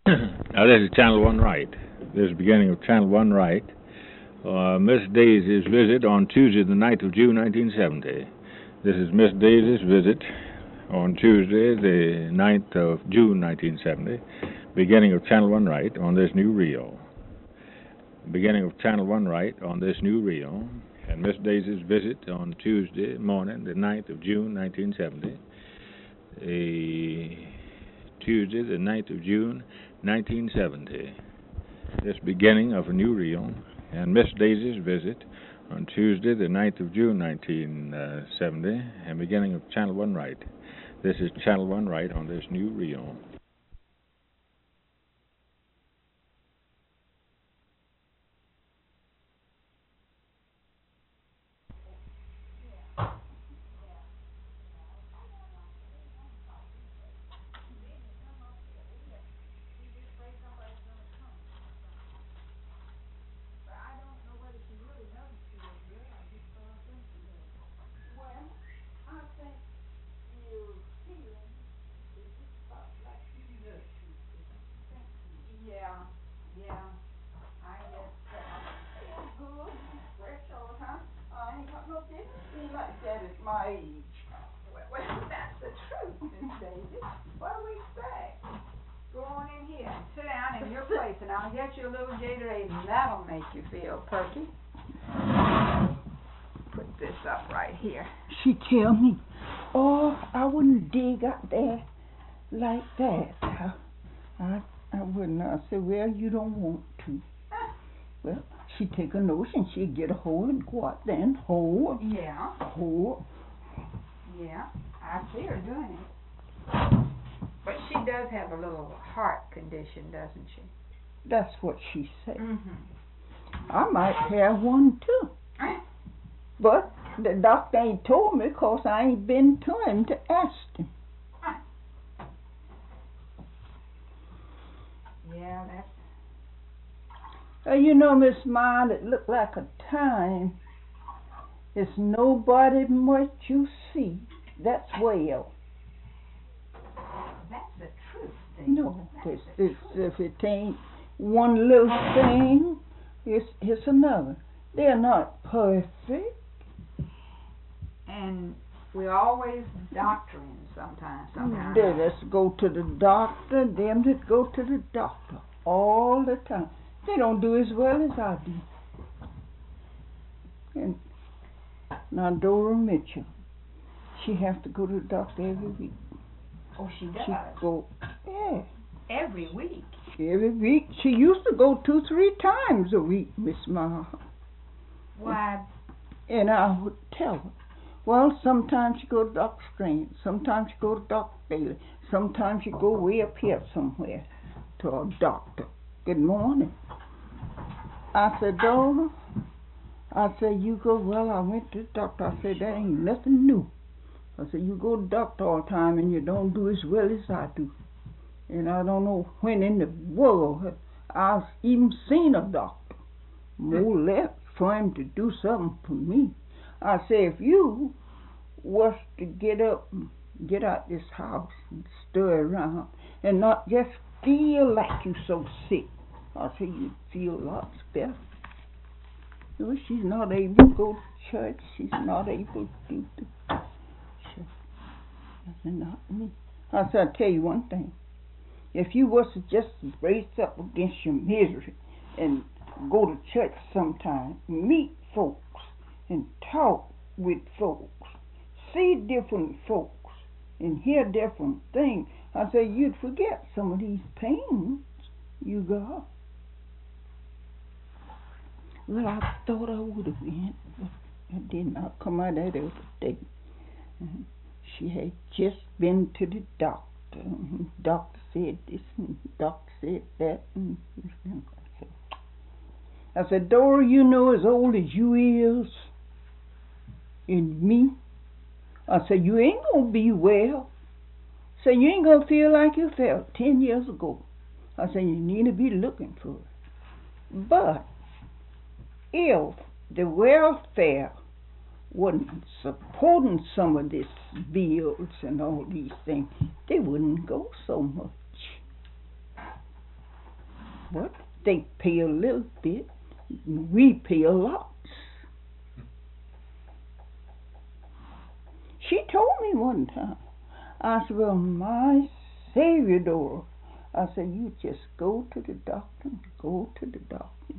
Now this is Channel 1 Right. This is the beginning of Channel 1 Right. Miss Daisy's visit on Tuesday the 9th of June 1970. This is Miss Daisy's visit on Tuesday the 9th of June 1970. Beginning of Channel 1 Right on this new reel. Beginning of Channel 1 Right on this new reel. And Miss Daisy's visit on Tuesday morning the 9th of June 1970. Tuesday the 9th of June 1970. This beginning of a new reel, and Miss Daisy's visit on Tuesday the 9th of June 1970, and beginning of Channel 1 Right. This is Channel 1 Right on this new reel. My age. Well, that's the truth, Miss Daisy. What do we expect? Go on in here and sit down in your place, and I'll get you a little Gatorade, and that'll make you feel perky. Put this up right here. She tell me, oh, I wouldn't dig out there like that. I wouldn't. I said, well, you don't want to. Well, she'd take a notion, she'd get a hole and go out there and hole. Yeah. Hole. Yeah, I see her doing it. But she does have a little heart condition, doesn't she? That's what she said. Mm-hmm. I might have one too. But the doctor ain't told me because I ain't been to him to ask him. Yeah, that's... You know, Miss Mild, it looked like a time. It's nobody what you see. That's well. That's the truth, Daisy. No, if it ain't one little thing, it's another. They're not perfect. And we're always doctoring sometimes. Let's go to the doctor, them that go to the doctor all the time. They don't do as well as I do. And now Dora Mitchell, she has to go to the doctor every week. Oh, she does? She go, yeah. Every week? Every week. She used to go 2-3 times a week, Miss Ma. Why? And I would tell her, well, sometimes you go to Dr. Strange, sometimes you go to Dr. Bailey, sometimes you go way up here somewhere to a doctor. Good morning. I said, Dora, I said, you go, well, I went to the doctor. I said, that ain't nothing new. I said, you go to the doctor all the time and you don't do as well as I do. And I don't know when in the world I've even seen a doctor, more or less, for him to do something for me. I said, if you was to get up and get out this house and stir around and not just feel like you so sick, I said, you'd feel lots better. No, she's not able to go to church. She's not able to do the church. I said, not me. I said, I'll tell you one thing. If you was to just brace up against your misery and go to church sometime, meet folks and talk with folks, see different folks and hear different things, I said, you'd forget some of these pains you got. Well, I thought I would have went, but I did not come out that other day. She had just been to the doctor. Doctor said this and doctor said that. I said, Dora, you know as old as you is and me. I said, you ain't going to be well. I said, you ain't going to feel like you felt 10 years ago. I said, you need to be looking for it. But if the welfare wasn't supporting some of these bills and all these things, they wouldn't go so much. But they pay a little bit. We pay a lot. She told me one time. I said, well, my Savior, Dora. I said, you just go to the doctor. Go to the doctor.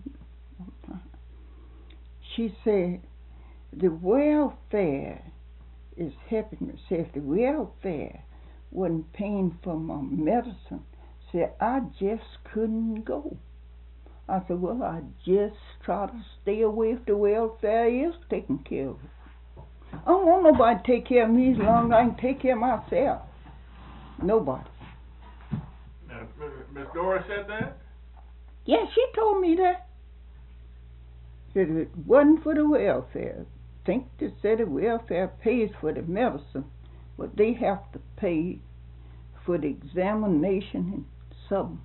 She said, the welfare is helping me. Said, if the welfare wasn't paying for my medicine, said, I just couldn't go. I said, well, I just try to stay away if the welfare is taking care of it. I don't want nobody to take care of me as long as I can take care of myself. Nobody. Now, Miss Dora said that? Yeah, she told me that. Said if it wasn't for the welfare, think they said the welfare pays for the medicine, but they have to pay for the examination and something.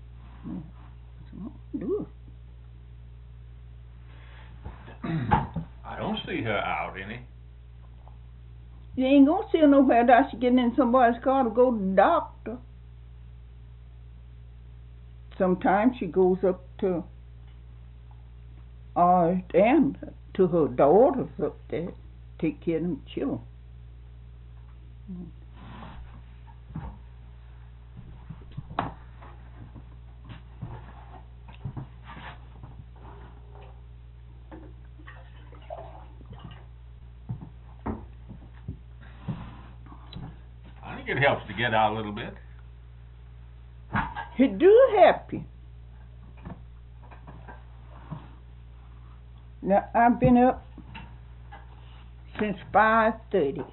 Do I don't see her out any. You ain't gonna see her nowhere without she getting in somebody's car to go to the doctor. Sometimes she goes up to and to her daughters up there, take care of them children. I think it helps to get out a little bit. It do help you. Now, I've been up since 5:30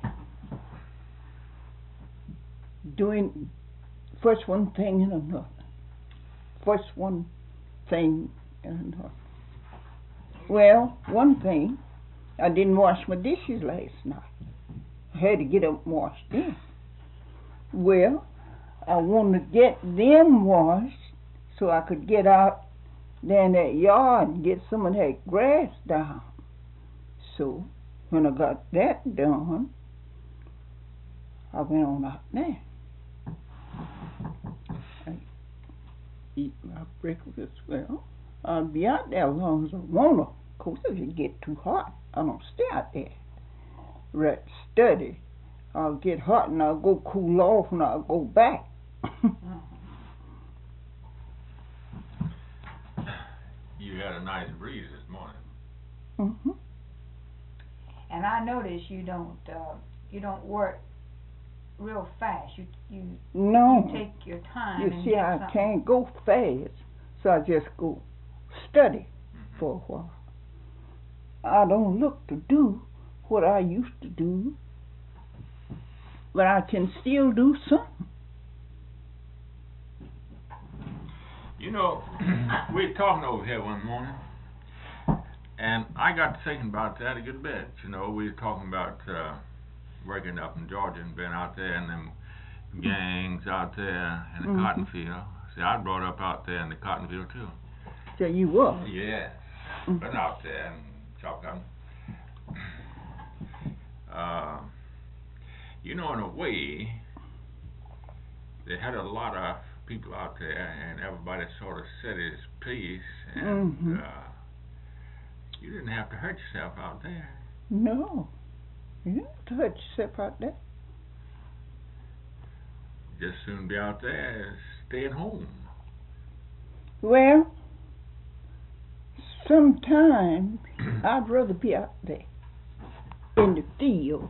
doing first one thing and another. First one thing and another. Well, one thing, I didn't wash my dishes last night. I had to get up and wash them. Well, I wanted to get them washed so I could get out there in that yard and get some of that grass down. So, when I got that done, I went on out there. I eat my breakfast. Well, I'll be out there as long as I want to. Of course, if it get too hot, I don't stay out there. Right, study. I'll get hot and I'll go cool off and I'll go back. You had a nice breeze this morning. Mm-hmm. And I notice you don't work real fast. No. You take your time. You and see, get I something. can't go fast, so I just go study for a while. I don't look to do what I used to do, but I can still do something. You know, we were talking over here one morning, and I got to thinking about that a good bit. You know, we were talking about working up in Georgia and being out there and them gangs out there in the cotton field. See, I brought up out there in the cotton field too. So you were? Yeah, been out there and chopped cotton. You know, in a way, they had a lot of people out there, and everybody sort of said his piece, and you didn't have to hurt yourself out there. No, you didn't have to hurt yourself out there. Just soon be out there as staying home. Well, sometimes I'd rather be out there in the field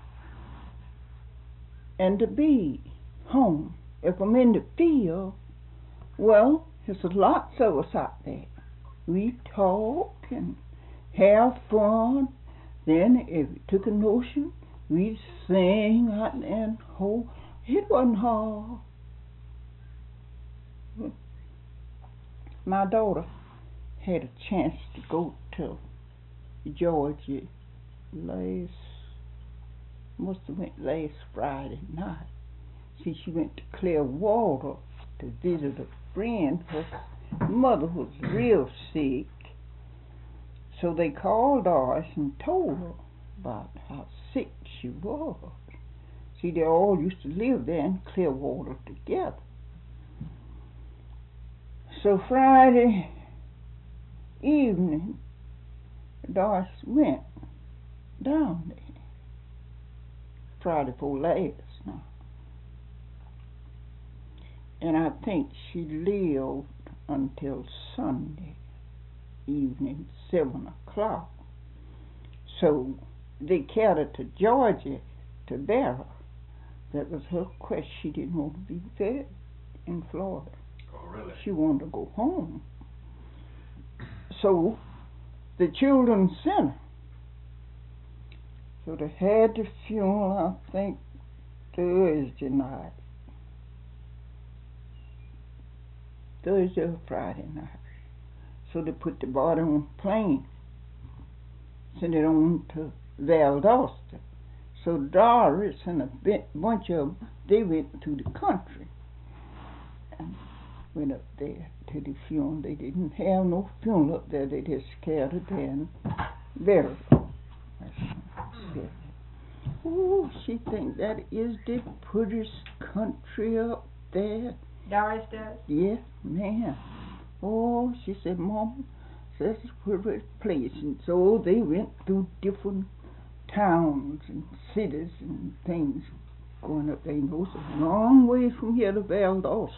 and to be home. If I'm in the field, well, there's lots of us out there. We talk and have fun. Then if we took a notion, we'd sing out there and hold. It wasn't hard. My daughter had a chance to go to Georgia must have went last Friday night. See, she went to Clearwater to visit a friend. Her mother was real sick. So they called Doris and told her about how sick she was. See, they all used to live there in Clearwater together. So Friday evening, Doris went down there. Friday before last now. And I think she lived until Sunday evening, 7 o'clock. So they carried her to Georgia to bury her. That was her request. She didn't want to be buried in Florida. Oh, really? She wanted to go home. So the children sent her. So they had the funeral, I think, Thursday night. Thursday or Friday night. So they put the body on a plane, sent it on to Valdosta. So Doris and a bunch of them, they went to the country and went up there to the funeral. They didn't have no funeral up there. They just carried her there and buried her. Oh, she thinks that is the prettiest country up there. Doris does? Yes, ma'am. Oh, she said, Mama, that's a pretty place. And so they went through different towns and cities and things going up there. And goes a long way from here to Valdosta.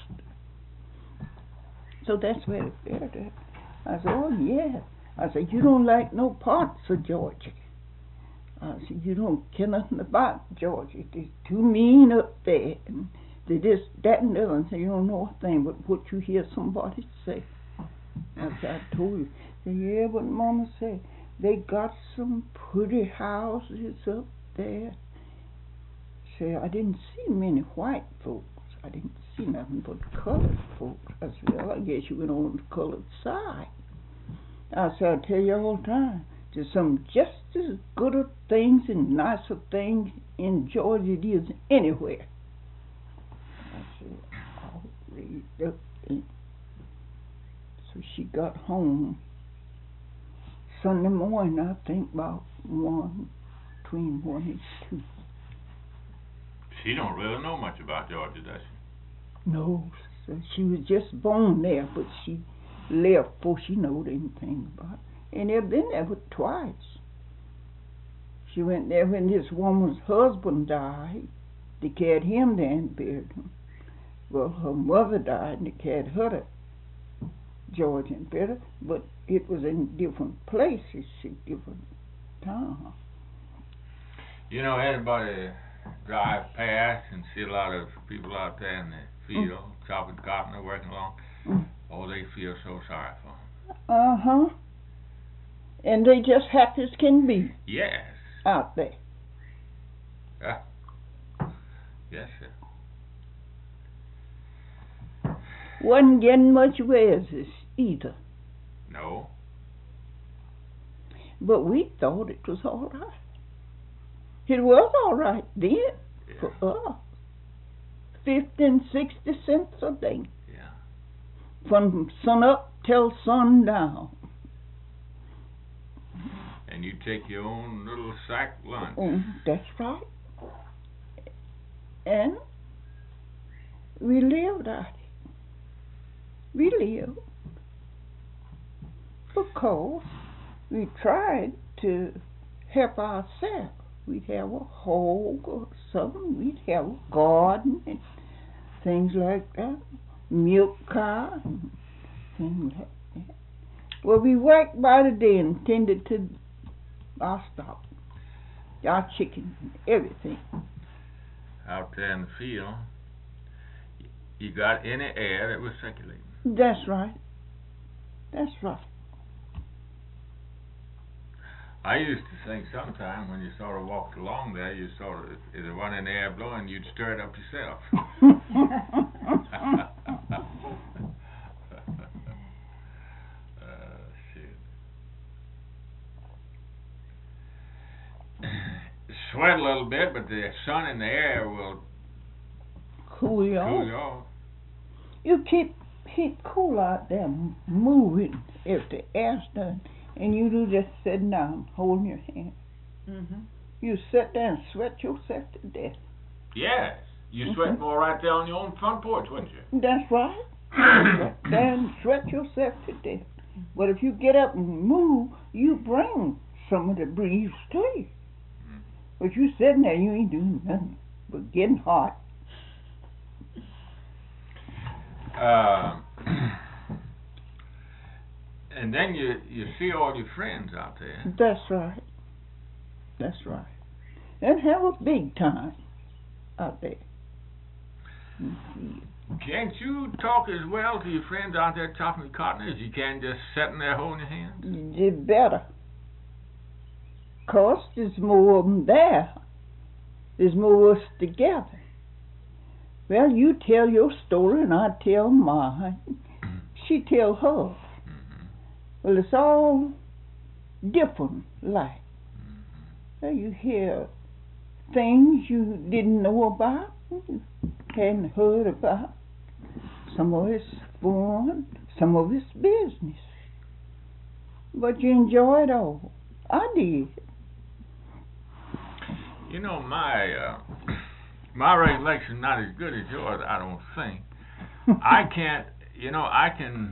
So that's where they buried her. I said, oh, yeah. I said, you don't like no parts of Georgia. I said, you don't care nothing about Georgia. They're too mean up there. And they just, that and the other. And say, you don't know a thing but what you hear somebody say. I said, I told you. Said, yeah, but Mama said, they got some pretty houses up there. Say, I didn't see many white folks. I didn't see nothing but colored folks. I said, well, I guess you went on the colored side. I said, I tell you all the time, there's some just as good of things and nicer things in Georgia it is anywhere. I said, I'll read up there. So she got home Sunday morning, I think about between 1 and 2. She don't really know much about Georgia, does she? No, so she was just born there, but she left before she knowed anything about it. And they've been there but twice. She went there when this woman's husband died. They carried him there and buried him. Well, her mother died and they carried her to Georgia and buried her, but it was in different places, different towns. You know, anybody drive past and see a lot of people out there in the field, chopping cotton or working along, oh, they feel so sorry for them. Uh-huh. And they just happy as can be. Yes. Out there. Yeah. Yes, sir. Wasn't getting much wages either. No. But we thought it was all right. It was all right then for us. 50 and 60 cents a day. Yeah. From sun up till sundown. And you take your own little sack lunch. That's right. And we lived out it. We lived because we tried to help ourselves. We'd have a hog or something. We'd have a garden and things like that. Milk cow and things like that. Well, we worked by the day and tended to our stock, our chicken, everything. Out there in the field, you got any air that was circulating. That's right. That's right. I used to think sometime when you sort of walked along there, you sort of, if there wasn't any air blowing, you'd stir it up yourself. Sweat a little bit, but the sun in the air will cool you off. Cool you off. You keep cool out there, moving if the air's done, and you do just sitting down, holding your hand. Mm-hmm. You sit there and sweat yourself to death. Yes, you sweat more right there on your own front porch, wouldn't you? That's right. Sit there and sweat yourself to death. But if you get up and move, you bring some of the breeze to you. But you sitting there, you ain't doing nothing but getting hot. And then you see all your friends out there. That's right. That's right. And have a big time out there. Can't you talk as well to your friends out there chopping cotton as you can just sitting there holding your hands? You better. 'Cause there's more of them there. There's more of us together. Well, you tell your story and I tell mine. She tell hers. Well, it's all different, like. Well, you hear things you didn't know about, you hadn't heard about. Some of it's fun, some of it's business. But you enjoy it all. I did. You know, my recollection not as good as yours, I don't think. I can't, you know, I can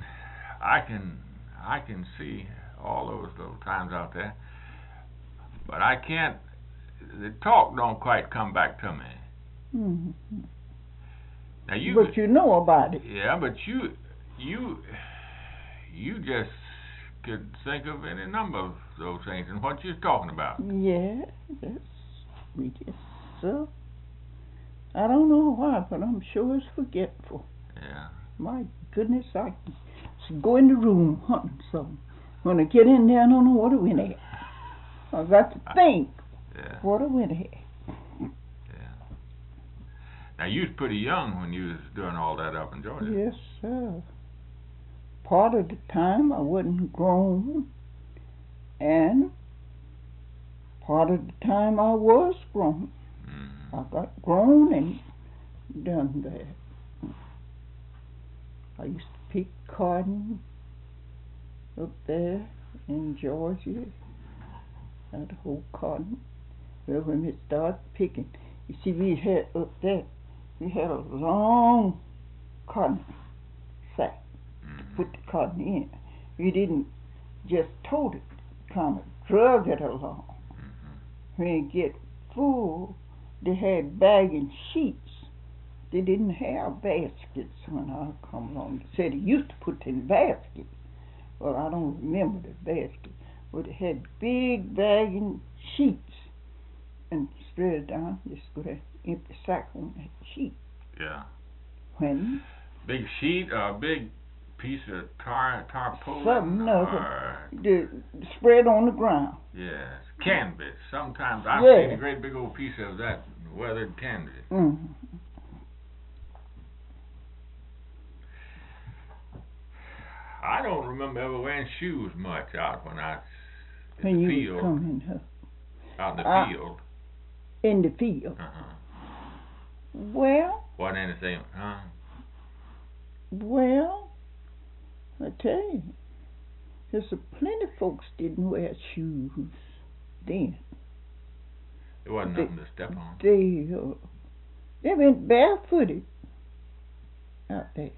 see all those little times out there, but I can't. The talk don't quite come back to me. Mm-hmm. Now you, but you know about it. Yeah, but you just could think of any number of those things and what you're talking about. Yeah, we just so. I don't know why, but I'm sure it's forgetful. Yeah. My goodness, I go in the room hunting something. When I get in there, I don't know what I went at. I got to think what I went at. Yeah. Now, you was pretty young when you was doing all that up in Georgia. Yes, sir. Part of the time I wasn't grown, and part of the time I was grown. I got grown and done that. I used to pick cotton up there in Georgia. That whole cotton. Well, when we started picking, you see, we had up there, we had a long cotton sack to put the cotton in. We didn't just tote it, kind of drug it along. When it get full, they had bagging sheets. They didn't have baskets when I come along. They said they used to put in baskets. Well, I don't remember the basket. But they had big bagging sheets and spread it down. Just put an empty sack on that sheet. Yeah. When? Big sheet or a big piece of tarpaulin? Something spread on the ground. Yes. Canvas. Sometimes I've seen a great big old piece of that weathered canvas. Mm-hmm. I don't remember ever wearing shoes much out when I when in the you field. Coming out in the field. In the field. Well. Wasn't anything, huh? Well, I tell you, there's plenty of folks didn't wear shoes then. There wasn't nothing to step on. They went barefooted out there.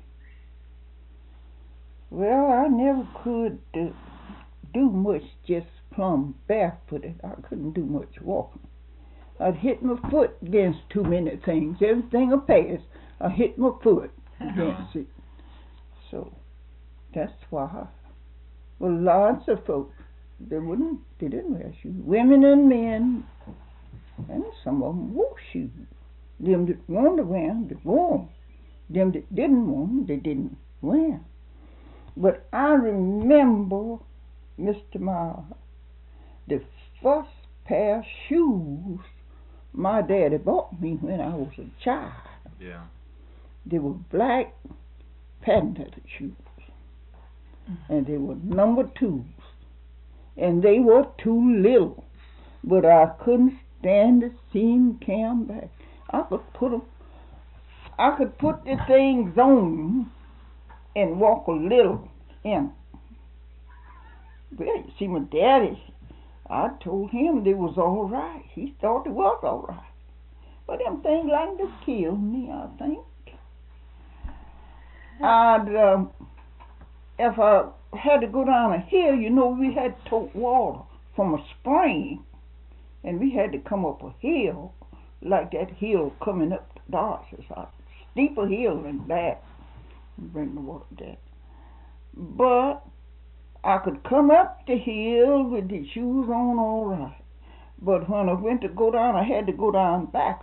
Well, I never could do much just plumb barefooted. I couldn't do much walking. I'd hit my foot against too many things. Everything I passed, I hit my foot against it. So that's why. Well, lots of folks, they didn't wear shoes. Women and men, and some of them wore shoes. Them that wanted to wear them, they wore them. Them that didn't want them, they didn't wear them. But I remember, Mr. Miles, the first pair of shoes my daddy bought me when I was a child. Yeah. They were black patent shoes. And they were number 2s. And they were too little. But I couldn't stand to see them come back. I could put the things on and walk a little in. Well, you see, my daddy, I told him they was all right. He thought it was all right. But them things like to kill me, I think. if I had to go down a hill, you know, we had to tote water from a spring, and we had to come up a hill, like that hill coming up to Darcy's house, steeper hill than that, and bring the water there. But I could come up the hill with the shoes on all right. But when I went to go down, I had to go down backwards.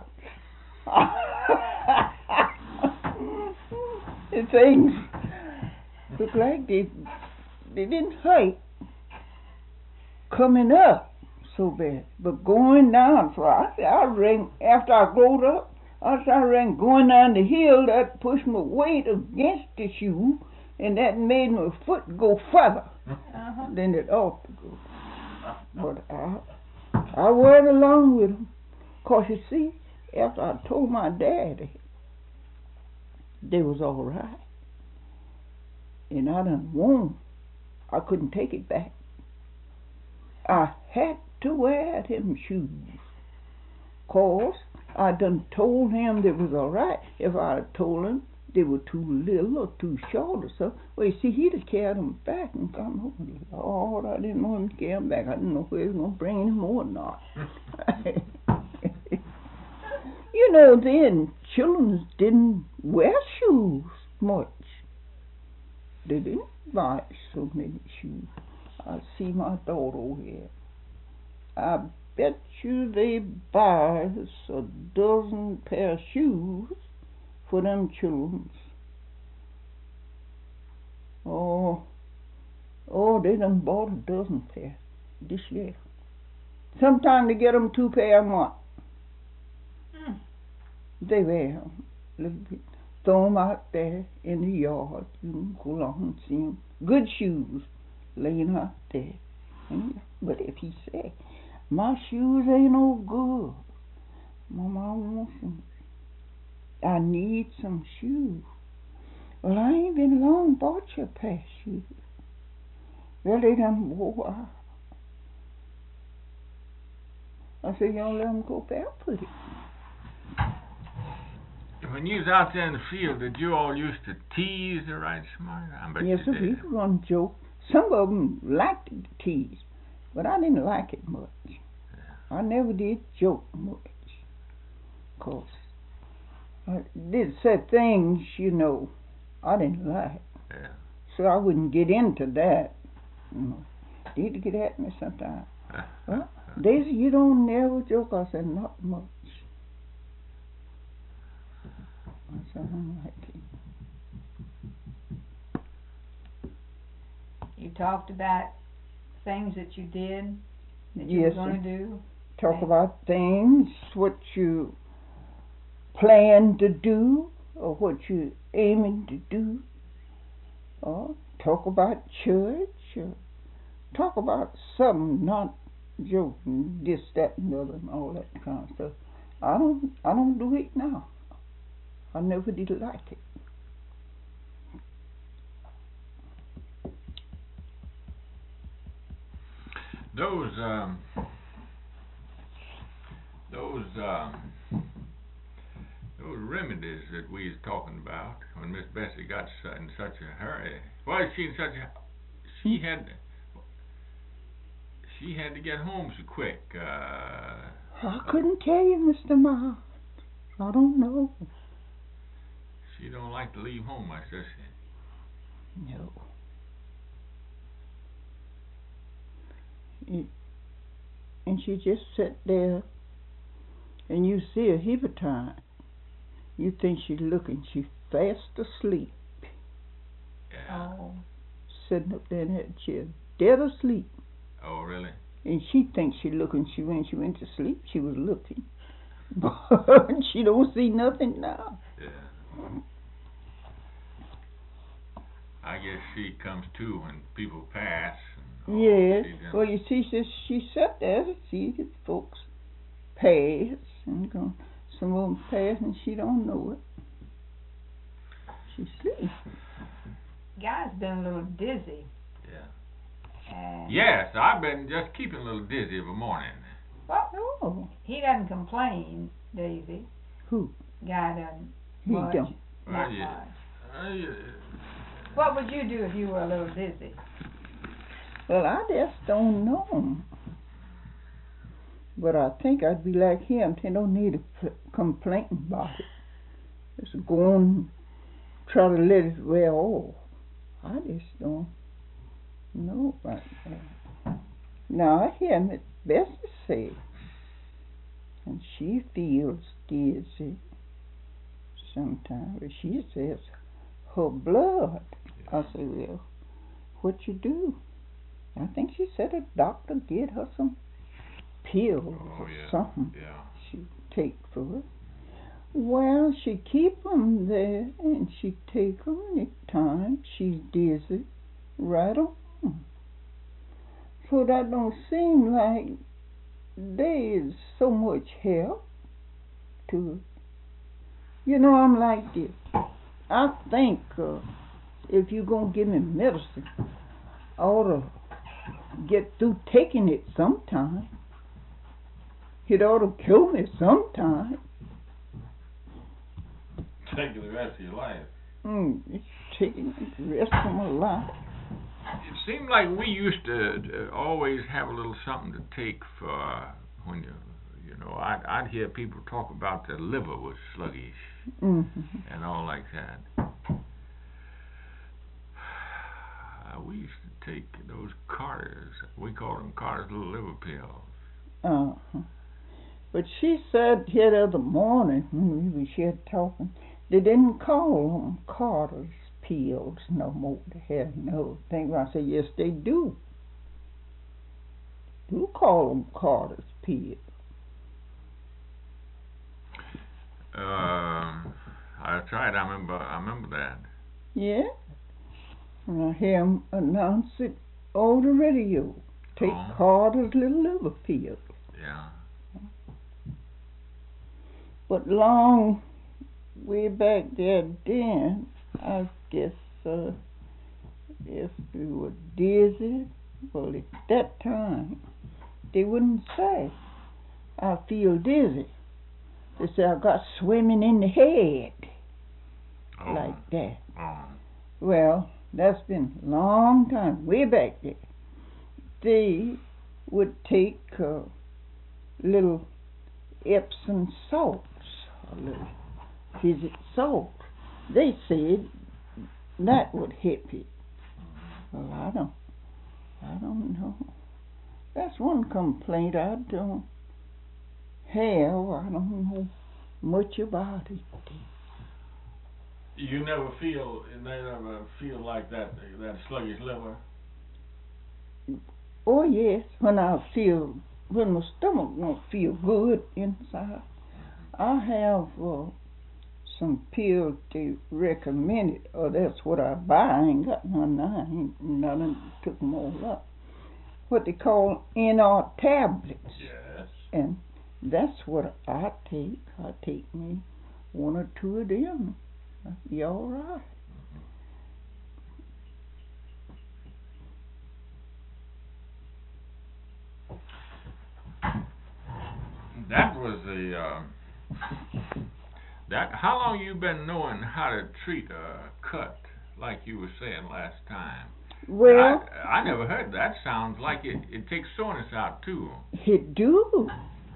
The things looked like they didn't hurt coming up so bad. But going down, so I ran, after I growed up, I ran going down the hill, that pushed my weight against the shoe, and that made my foot go further than it ought to go. But I went along with them. 'Cause you see, after I told my daddy, they was all right. And I done won. I couldn't take it back. I had to wear them shoes. 'Cause I done told him they was all right. If I had told him they were too little or too short or something, well, you see, he'd have carried them back and come home. Lord, I didn't want him to carry them back. I didn't know whether he was going to bring any more or not. You know, then children didn't wear shoes much. They didn't buy so many shoes. I see my daughter over here. I bet you they buy a dozen pair of shoes for them children. Oh, they done bought a dozen pair this year. Sometimes they get them 2 pair a month. They wear them a little bit. Throw them out there in the yard. You can go along and see them. Good shoes laying out there. But if he say, my shoes ain't no good, Mama, I want some. I need some shoes. Well, I ain't been long bought you a pair of shoes. Well, they done wore out. I said, you don't let them go barefooted. When you was out there in the field, did you all used to tease the right smart? I bet yes, you sir, did. we run joke. Some of them liked to tease, but I didn't like it much. Yeah. I never did joke much. 'Cause I did said things, you know, I didn't like. Yeah. So I wouldn't get into that. You know, they'd get at me sometimes. Well, Daisy, you don't never joke. I said, not much. I said, I don't like it. You talked about things that you did, that you Yes, were going sir. to do. Talk about things, what you plan to do, or what you're aiming to do. Or talk about church, or talk about something, not joking, this, that, and the other, and all that kind of stuff. I don't do it now. I never did like it. Those remedies that we was talking about when Miss Bessie got in such a hurry. Why she in such a? She had to get home so quick. I couldn't tell you, Mr. Miles. I don't know. She don't like to leave home, my sister. No. And she just sat there, and you see a heap of time. You think she's looking, she's fast asleep. Yeah. Oh. Sitting up there in that chair, dead asleep. Oh, really? And she thinks she's looking. When she went to sleep, she was looking. But she don't see nothing now. Yeah. I guess she comes to when people pass. Yes. Well, you see, she sat there to see the folks pass, and some of them pass, and she don't know it. She sleeps. Guy's been a little dizzy. Yeah. And Yes, I've been just keeping a little dizzy of a morning. well, Oh, he doesn't complain, Daisy. who? Guy doesn't. He much. don't. Not Well, yeah. much. What would you do if you were a little dizzy? Well, I just don't know. But I think I'd be like him. They don't need to complain about it. Just go on and try to let it wear off. I just don't know about that. Now, I hear Miss Bessie say, and she feels dizzy sometimes. But she says her blood. I say, well, what you do? I think she said a doctor get her some pills or something she take for it. Well, she keep 'em there and she take 'em any time she's dizzy right on. So that don't seem like there is so much help to it. You know, I'm like this. I think if you're going to give me medicine, I ought to get through taking it sometime. It ought to kill me sometime. Taking the rest of your life. It's taking the rest of my life. It seemed like we used to always have a little something to take for when you know, I'd hear people talk about their liver was sluggish and all like that. We used to take those Carters. We called them Carter's little liver pills. But she said here the other morning when we was here talking, they didn't call them Carter's pills no more. They had another thing. I said, yes, they do. You call them Carter's pills. I tried. I remember that. Yeah. And I hear them announce it on the radio. Take Carter's little liver pills. Yeah. But long way back there then, I guess if you were dizzy, well, at that time, they wouldn't say, I feel dizzy. They say, I got swimming in the head. Like that. Well, that's been a long time, way back there. They would take little Epsom salts, a little physic salt. They said that would help it. Well, I don't know. That's one complaint I don't have. I don't know much about it. You never feel like that sluggish liver? Oh yes, when my stomach won't feel good inside. I have some pills they recommended, or that's what I buy. I ain't got none now. I ain't nothing, took them all up. What they call NR tablets. Yes. And that's what I take. I take me one or two of them. I'll be all right. That was how long you been knowing how to treat a cut, like you were saying last time? Well, I never heard that. Sounds like it takes soreness out too. It do.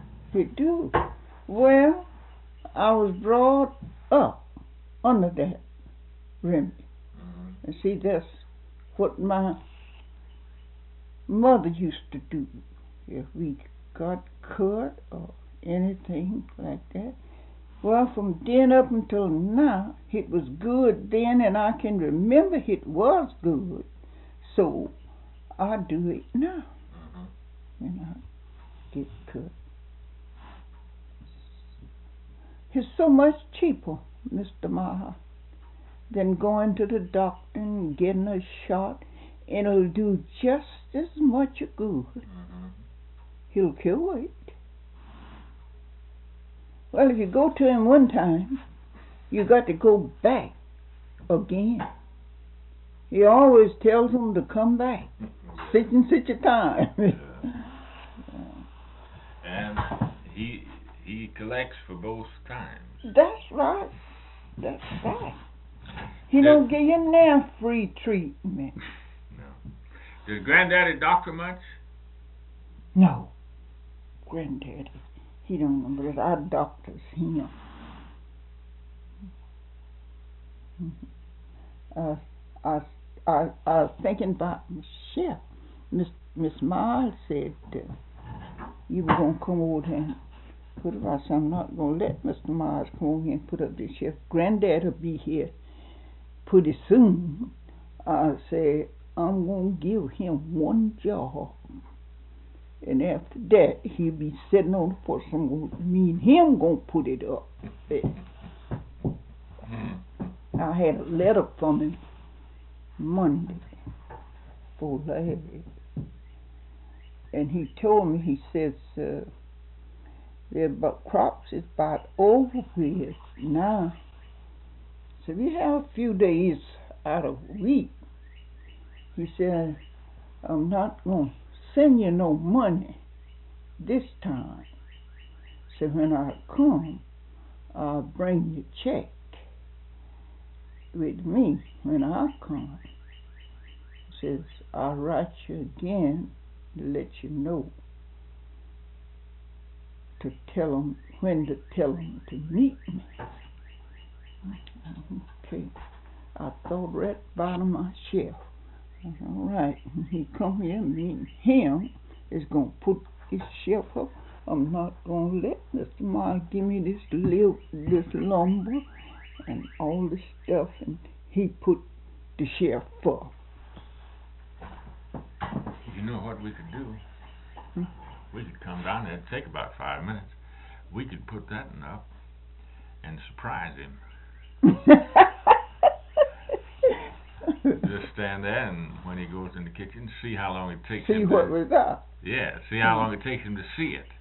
Well, I was brought up under that remedy. And see, that's what my mother used to do. If we got cut or anything like that, well, from then up until now, it was good then, and I can remember it was good. So I do it now when I get cut. It's so much cheaper, Mr. Maher, than going to the doctor and getting a shot, and it'll do just as much good. He'll cure it. Well, if you go to him one time, you got to go back again. He always tells them to come back, such and such a time. And he collects for both times. That's right. He don't give you no free treatment. No. Does Granddaddy doctor much? No. Granddaddy, he don't know, but our doctors him. I was thinking about Michelle. Miss Miles said you were gonna come over here and put it up. So I'm not gonna let Mr. Miles come over here and put up this shelf. Granddad will be here pretty soon. I said I'm gonna give him one job, and after that he'll be sitting on the porch. Me and him gonna put it up there. I had a letter from him Monday for Larry, and he told me, he says the crops is about over with now, so we have a few days out of a week. He said I'm not gonna send you no money this time, so when I come I'll bring you a check with me when I come. He says I'll write you again to let you know, to tell them when to tell them to meet me. Okay, I thought right bottom of my shelf. I said, all right, when he come here, me and him is gonna put this shelf up. I'm not gonna let Mr. Miles give me this lumber and all this stuff, and he put the shelf up. You know what we could do? We could come down there. It'd take about 5 minutes. We could put that up and surprise him. Just stand there, and when he goes in the kitchen, see how long it takes him. See what we got. Yeah, see how long it takes him to see it.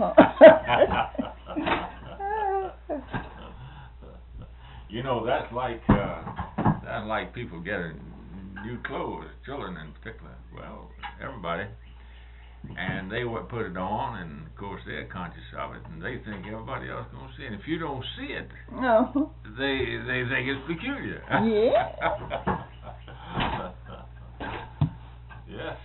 You know, that's like people getting new clothes, children in particular. Well, everybody. And they would put it on, and of course they're conscious of it, and they think everybody else is going to see it. If you don't see it, they think it's peculiar. Yeah. Yes.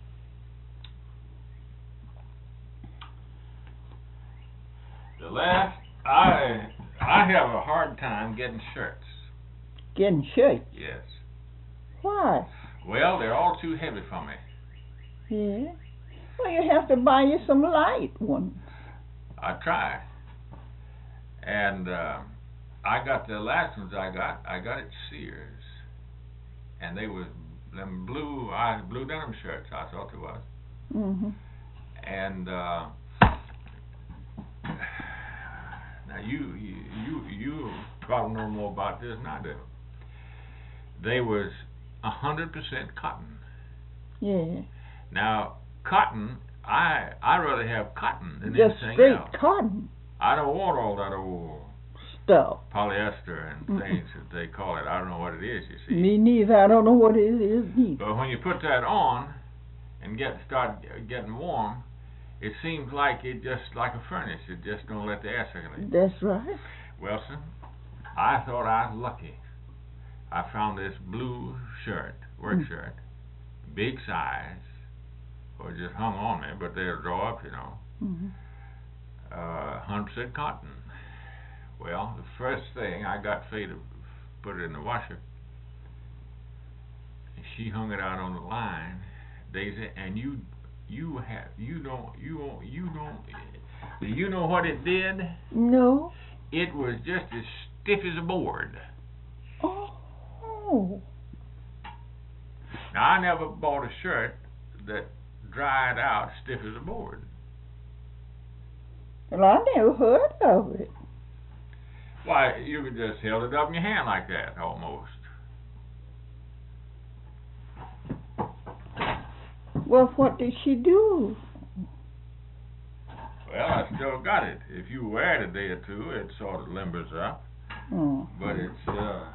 The last, I have a hard time getting shirts. Getting shirts? Yes. Why? Well, they're all too heavy for me. Yeah. Well, you have to buy you some light ones. I try. And I got the last ones I got at Sears. And they was them blue denim shirts, I thought they was. Mm-hmm. And now you probably know more about this than I do. They was 100% cotton. Yeah. Now cotton, I rather have cotton than just anything straight else. Cotton. I don't want all that old stuff, polyester and things that they call it. I don't know what it is. You see. Me neither. I don't know what it is neither. But when you put that on and start getting warm, it seems like it just like a furnace. It just don't let the air circulate. That's right. Wilson, I thought I was lucky. I found this blue shirt, work shirt, big size, or just hung on me, but they'll draw up, you know. 100% cotton. Well, the first thing I got Faye to put it in the washer, and she hung it out on the line, Daisy, and you know what it did? No. It was just as stiff as a board. Oh. Now I never bought a shirt that dried out stiff as a board. Well, I never heard of it. Why, you could just hold it up in your hand like that, almost. Well, what did she do? Well, I still got it. If you wear it a day or two, it sort of limbers up. Oh. But it's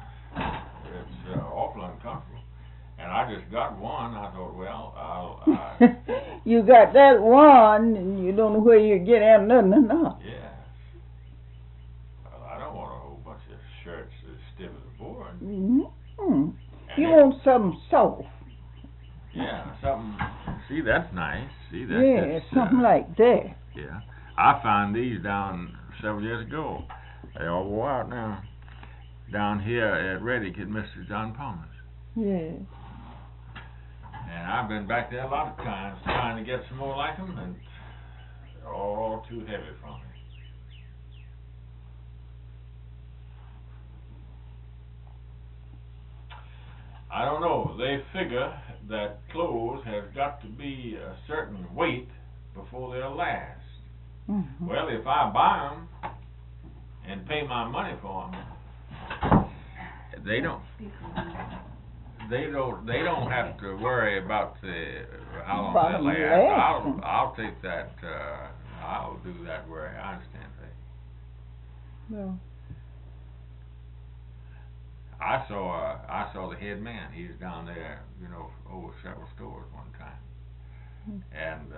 awful uncomfortable. And I just got one. I thought, well, You got that one, and you don't know where you get out nothing enough. Yeah. Well, I don't want a whole bunch of shirts as stiff as a board. Mm-hmm. You want something soft. Yeah, something. See, that's nice. See, that's Yeah, something like that. Yeah, I found these down several years ago. They all wore out now. Down here at Reddick at Mr. John Palmer's. Yeah. And I've been back there a lot of times trying to get some more like them, and they're all too heavy for me. I don't know. They figure that clothes have got to be a certain weight before they'll last. Mm-hmm. Well, if I buy them and pay my money for them, they don't have to worry about how long Bottom they'll last. lasting. I'll take that. I'll do that worry. I understand that. Well, I saw the head man. He was down there, over several stores one time, and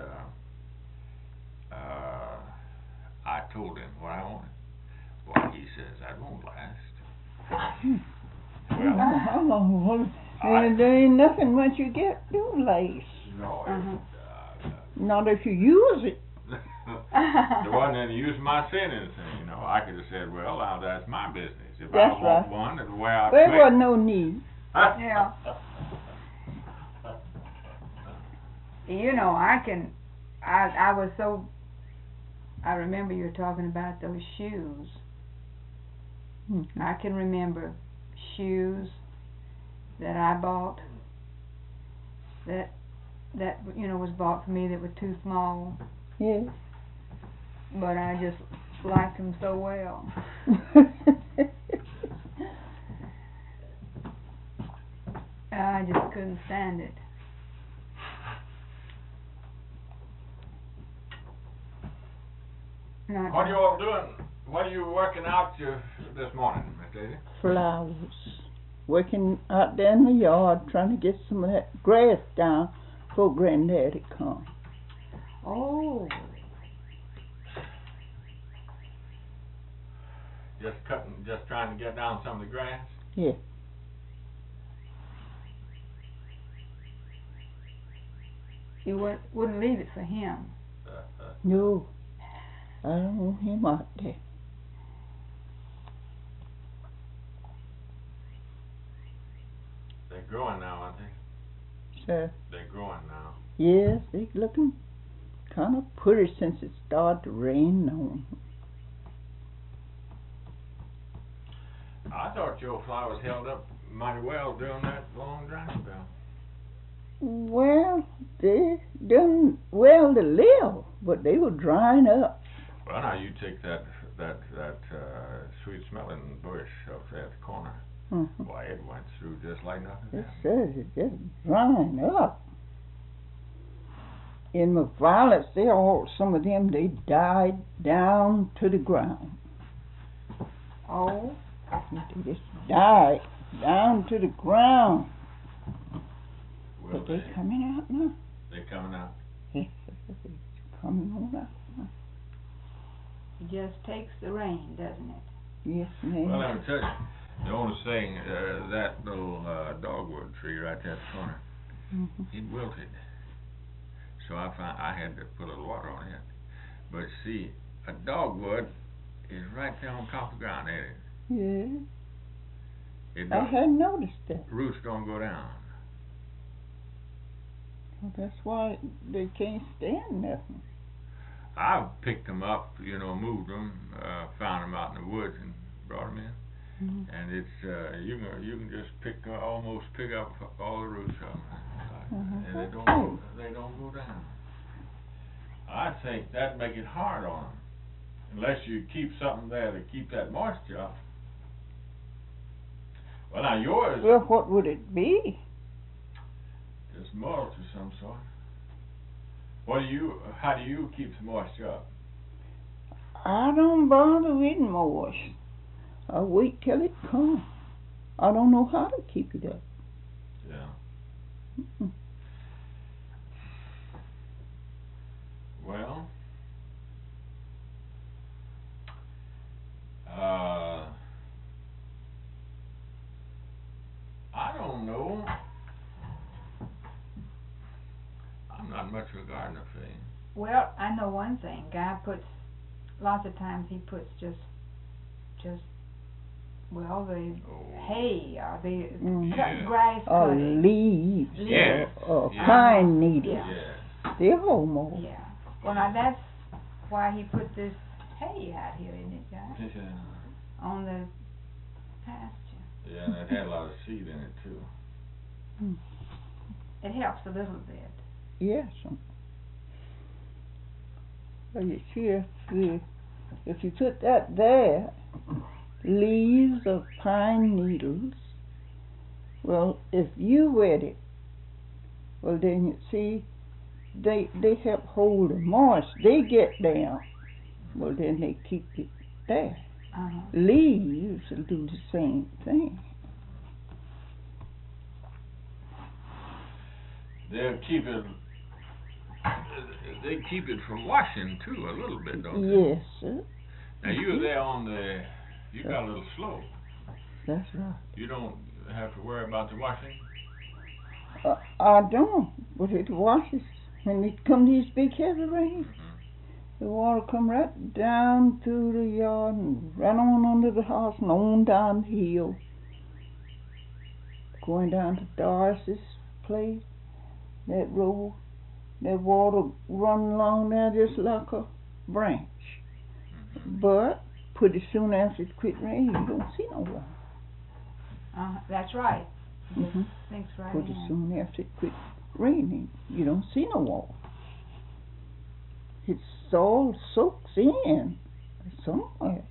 I told him what I wanted. Well, he says that won't last. Well, how long? There ain't nothing once you get to lace. No. Not if you use it. There wasn't any use in my saying anything. I could have said, well, now that's my business. If That's I want right. one, the way I There play. wasn't no need. Yeah. I remember you were talking about those shoes. Mm-hmm. I can remember shoes that I bought that was bought for me that were too small, Yeah. but I just liked them so well. I just couldn't stand it. Not What are you all doing? What are you working out this morning, Miss Daisy? Flowers. Working out there in the yard, trying to get some of that grass down before Granddaddy comes. Oh, Just trying to get down some of the grass? Yeah. you wouldn't leave it for him. No. I don't want him out there. They're growing now, aren't they? So, They're growing now. yes, they looking kind of pretty since it started to rain on them. I thought your flowers held up mighty well during that long dry spell. Well, they done well to live, but they were drying up. Well, now you take that sweet smelling bush up there at the corner. Mm-hmm. Why, it went through just like nothing. It says it's just drying up. In my violets, some of them, they died down to the ground. Oh, They just died down to the ground. Well, But they coming out now. they're coming out. Yes, coming on out. it just takes the rain, doesn't it? Yes, ma'am. Well, let me tell you, the only thing, that little dogwood tree right there at the corner, Mm-hmm. it wilted. So I had to put a little water on it. But see, a dogwood is right there on top of the ground, ain't it? Yeah, It I don't, hadn't noticed that. roots don't go down. Well, that's why they can't stand nothing. I've picked them up, moved them, found them out in the woods and brought them in. Mm-hmm. And it's you can just almost pick up all the roots of them, Mhm. and they don't go down. I think that'd make it hard on them, unless you keep something there to keep that moisture up. Well, now yours Well, what would it be? is mulch of some sort. How do you keep the moisture up? I don't bother with moist. I wait till it comes. I don't know how to keep it up. Yeah. Mm-mm. Well, I don't know. not much of a gardener, Faye. Well, I know one thing. Guy puts, lots of times he puts just well, the hay or the grass cutting. Leaves. Yes. Or Yeah. pine needles. Yeah. They're hormones. Yeah. Well, now that's why he put this hay out here, isn't it, Guy? Yeah. On the pasture. Yeah, and it had a lot of seed in it too. It helps a little bit. Yes. Well, you see, if you put that there, leaves of pine needles, well, if you wet it, well, then you see, they help hold the moist. They get down. Well, then they keep it there. Leaves will do the same thing. They'll keep it. They keep it from washing too, a little bit, don't they? Yes, sir. Now you're there on the. You got a little slope. That's right. You don't have to worry about the washing. I don't, but it washes when it come these big heavy rains. The water come right down through the yard and run on under the house and on down the hill, going down to Doris's place. That road, that water run along there just like a branch. But pretty soon after it quit raining, you don't see no water. That's right. Thanks, right. Pretty soon after it quit raining, you don't see no water. It's all soaks in somewhere.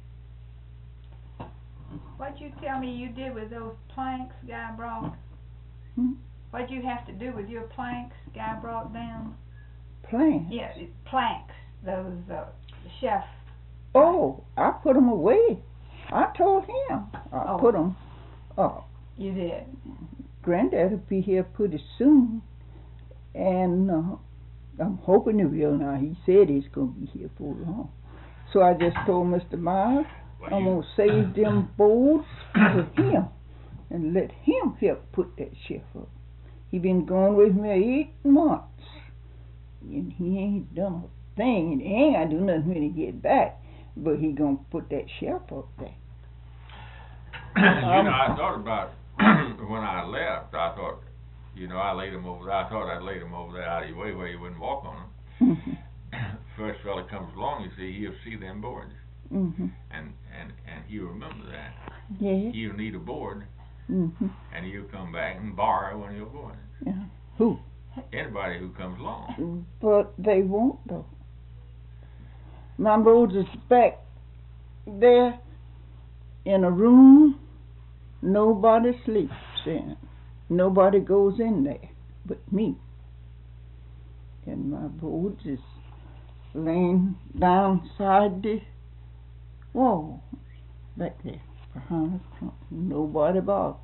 What'd you tell me you did with those planks Guy brought? What'd you have to do with your planks Guy brought down? Planks? Yeah, planks. Those chef. Oh, I put them away. I told him I put them up. You did? Granddad will be here pretty soon, and I'm hoping he will now. He said he's going to be here for long. So I just told Mr. Myers I'm going to save them boards for him and let him help put that shelf up. He been gone with me 8 months, and he ain't done a thing, and he ain't got to do nothing when he get back, but he going to put that shelf up there. You know, I thought about when I left, I thought, I laid them over there. I thought I'd laid them over there out of your way where you wouldn't walk on them. First fella comes along, you see, he'll see them boards. And he'll remember that. Yeah. He'll need a board, and he'll come back and borrow one of your boards. Yeah. Who? Anybody who comes along. But they won't, though. My boards is back there in a room nobody sleeps in. Nobody goes in there but me. And my boards is laying down side the wall back there behind the trunk. Nobody bothers.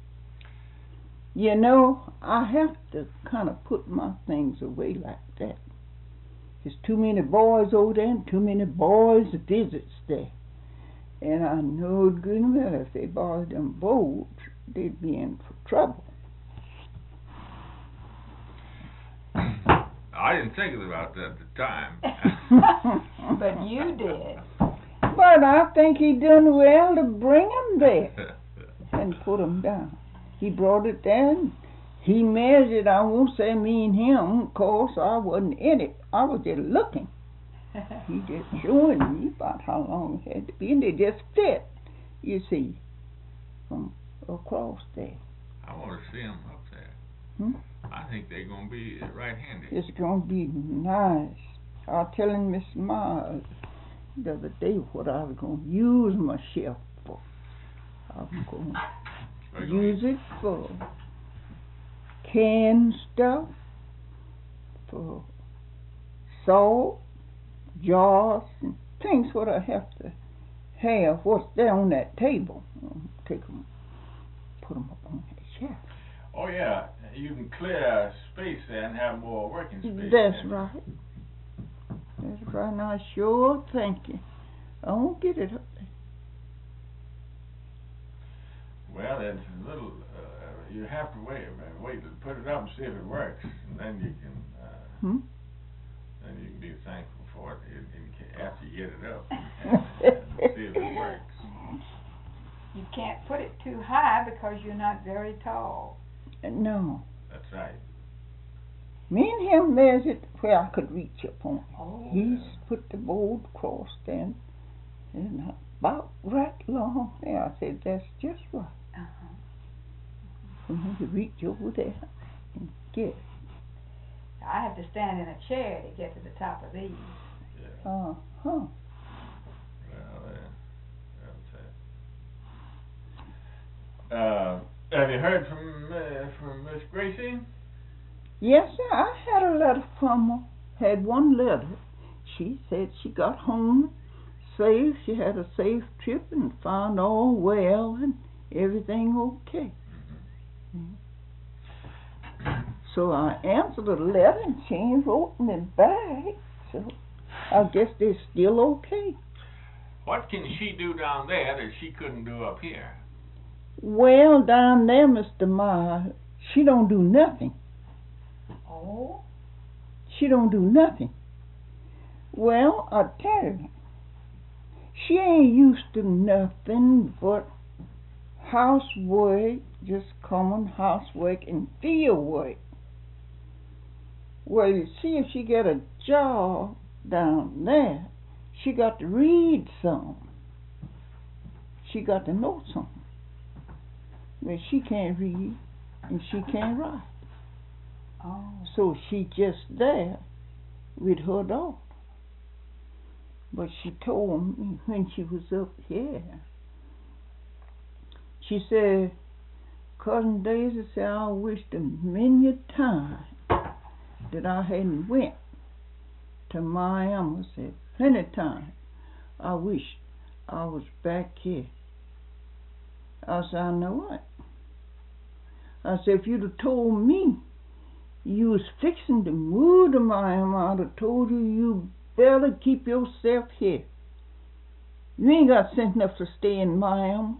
I have to kind of put my things away like that. There's too many boys over there and too many boys visits there. And I know good and well if they borrowed them boards, they'd be in for trouble. I didn't think about that at the time. But you did. But I think he done well to bring them there and put them down. He brought it down. He measured. I won't say me and him, of course. I wasn't in it. I was just looking. He just showing me about how long it had to be, and they just fit, you see, from across there. I want to see them up there. I think they're going to be right handy. It's going to be nice. I was telling Miss Myers the other day what I was going to use my shelf for. I'm going to use it for canned stuff, for salt, jars, and things what I have to have what's there on that table. Take them, put them up on that shelf. Oh yeah, you can clear space there and have more working space. That's right. That's right. Now, I sure thank you. I won't get it up there. Well, it's a little you have to wait, man. Wait, put it up and see if it works, and then you can, then you can be thankful for it after you get it up, and see if it works. You can't put it too high because you're not very tall. No. That's right. Me and him measured where I could reach upon. Oh. He's put the board across then, and about right along there. I said, that's just right. Uh-huh. For me to reach over there and get it. I have to stand in a chair to get to the top of these. Yeah. Uh-huh. Well, that's it. Have you heard from Miss Gracie? Yes, sir. I had a letter from her. Had one letter. She said she got home safe. She had a safe trip and found all well and everything okay. So I answered the letter and she ain't wrote me back. So I guess they're still okay. What can she do down there that she couldn't do up here? Well, down there, Mr. Meyer, she don't do nothing. Oh? She don't do nothing. Well, I tell you, she ain't used to nothing but housework, just common housework and field work. Well, you see, if she get a job down there, she got to read some. She got to know something. Well, she can't read and she can't write. Oh. So she just there with her daughter. But she told me when she was up here, she said, Cousin Daisy said, I wished a many a time that I hadn't went to Miami. I said, plenty of time. I wish I was back here. I said, I know what? I said, if you'd have told me you was fixing to move to Miami, I'd have told you better keep yourself here. You ain't got sense enough to stay in Miami.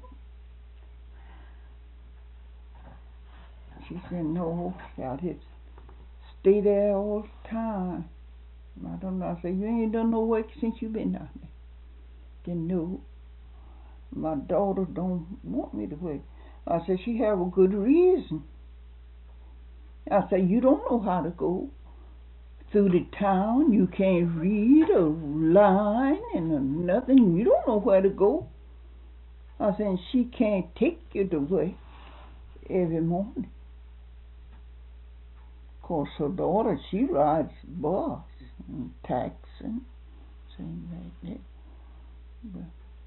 She said, no, I'd have to stay there all the time. I don't know. I said, you ain't done no work since you been down there. Then no, my daughter don't want me to work. I said, she have a good reason. I said, you don't know how to go through the town. You can't read a line and nothing. You don't know where to go. I said, she can't take you to work every morning. Of course, her daughter, she rides bus and taxi and things like that. But